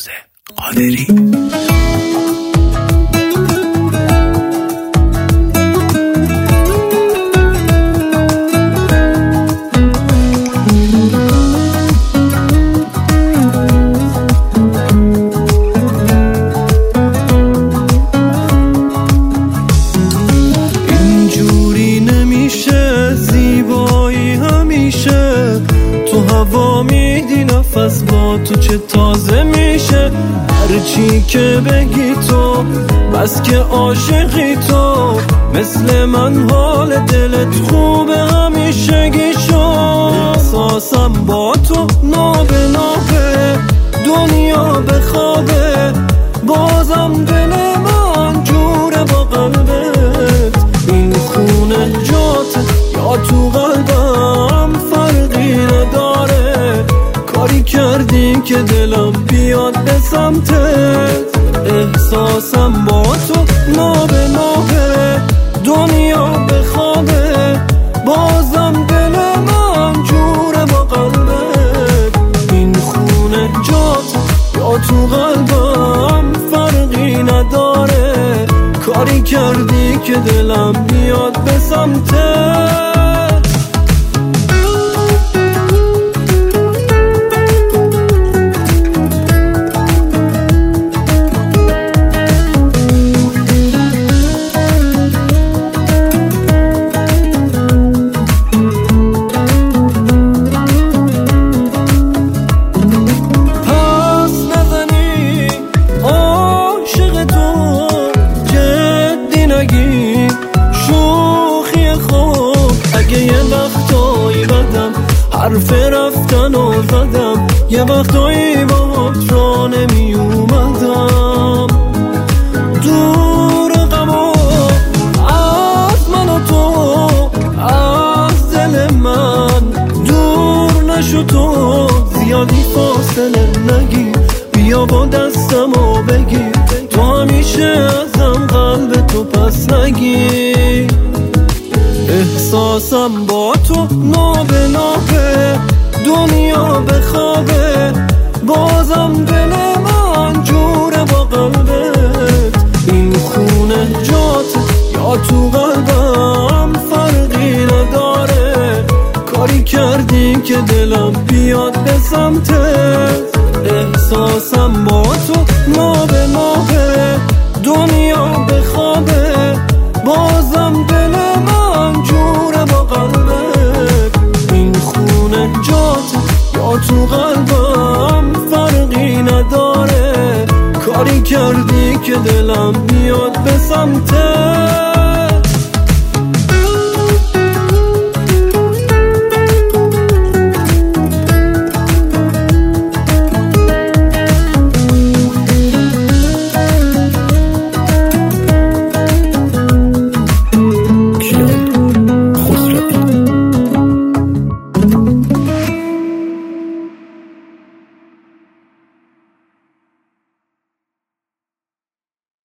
فیروز قادری. اینجوری نمیشه، زیبایی همیشه تو هوا میدی، نفس با تو چه تازه میشه. هرچی که بگی تو بس که عاشقی تو، مثل من حال دلت خوبه همیشگی شو. احساسم با تو نابه نابه، دنیا بخوابه، بازم دل من جوره با قلبت. این خونه جاته یا تو قلبم فرقی نداره، کاری کردی که دلم بیاد به سمتت. احساسم با تو نابه نابه، دنیا بخوابه، بازم دل من جوره با قلبت. این خونه جاته یا تو قلبم فرقی نداره، کاری کردی که دلم بیاد به سمتت. شوخی خوب اگه یه وقتایی بدم، حرف رفتن و زدم، یه وقتایی باهات را نمی اومدم. دور غمو از من و تو، از دل من دور نشو تو، زیادی فاصله نگیر، بیا با دستم و بگیر، تو همیشه ازم قلب تو پس نگیر. احساسم با تو نابه نابه، دنیا بخوابه، بازم دل من جوره با قلبت. این خونه جاته یا تو قلبم فرقی نداره، کاری کردی که دلم بیاد به سمتت. احساسم با تو نابه نابه، دنیا بخوابه، بازم دل من جوره با قلبت. این خونه جاته یا تو قلبم فرقی نداره، کاری کردی که دلم بیاد به سمتت.